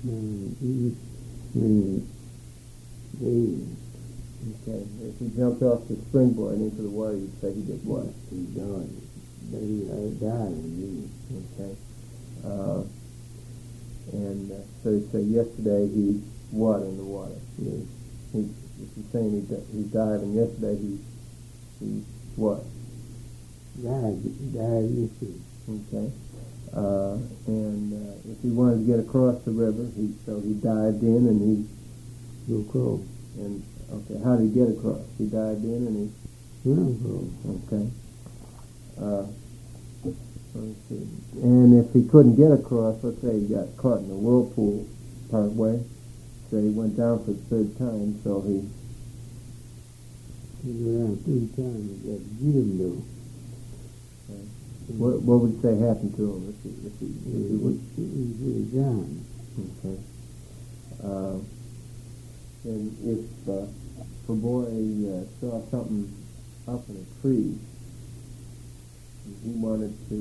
When Okay. If he jumped off the springboard into the water, you'd say he did what? he died. He died. Okay. So you say yesterday he what in the water? Yes. If you're saying he died, and yesterday he what? Died yesterday. Okay. If he wanted to get across the river, he dived in and he Go cross. and okay. How did he get across? He dived in and he Swim cross. okay. Let's see. And if he couldn't get across, let's say he got caught in a whirlpool part way, so he went down for the third time, so he Go down 3 times. That get him though. what would you say happened to him if he would? He drowned. Okay. And if a boy saw something up in a tree, and he wanted to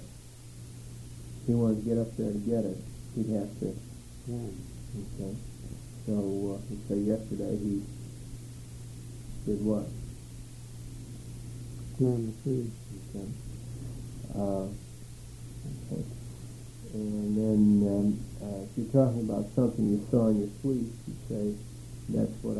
get up there to get it, he'd have to. Right. Okay. So he said yesterday he did what? Climb the tree. Okay. Okay. And then if you're talking about something you saw in your sleep, you say, that's what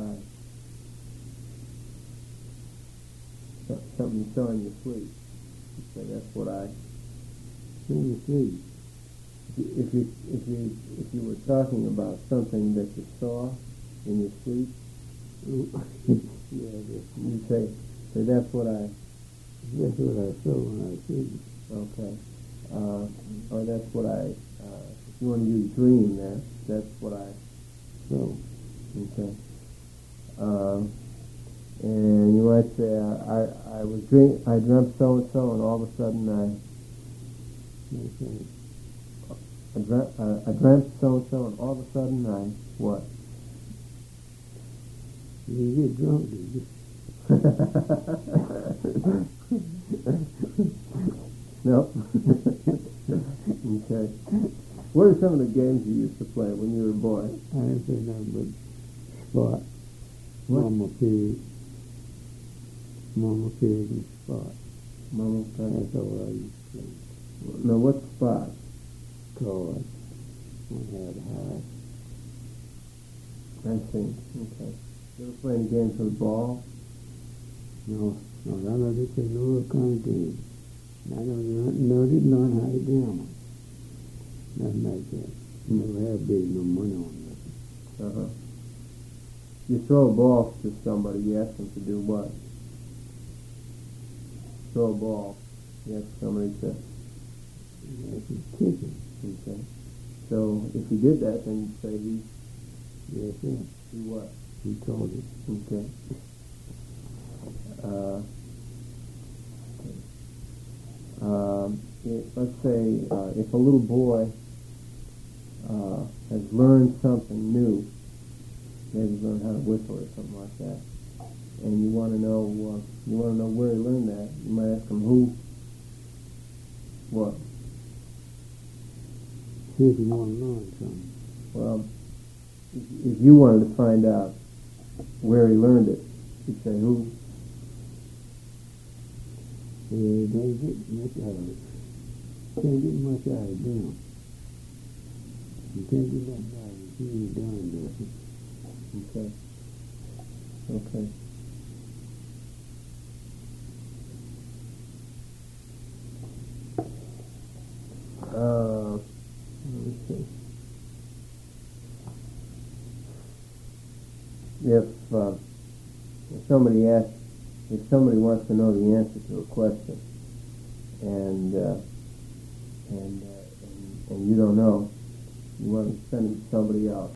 something you saw in your sleep. You say, that's what I. In the tree. If you were talking about something that you saw in your sleep, Yeah, you say that's what I. that's what I saw when I sleep. Okay. Or that's what I. If you want to use dream, that's what I. So, Okay. And you might say, I dreamt so and so, and all of a sudden okay. I dreamt so and so, and all of a sudden I what? You get drunk, do you? No. Okay. What are some of the games you used to play when you were a boy? I didn't say nothing but spot. What? Mama pig and spot. Mama pig. That's all I used to play. No, what's spot? Card. I had high. I see. Okay. You ever play any games with a ball? No, I never did no kind of game. I never did learn how to gamble. Nothing like that. Never had big no money on nothing. Uh-huh. You throw a ball to somebody, you ask them to do what? Throw a ball. You ask somebody to... That's his kicking. Okay. So, if he did that, then you'd say he... Yes, sir. He what? He called it. Okay. Let's say if a little boy has learned something new, maybe learned how to whistle or something like that, and you want to know where he learned that, you might ask him who, what? See if you want to learn something. Well, if you wanted to find out where he learned it, you'd say who? They don't get much out of it. Can't get much out of them. You can't get much out of it. You ain't done nothing. Okay. Okay. Let me see. If somebody wants to know the answer to a question, and you don't know, you want to send it to somebody else.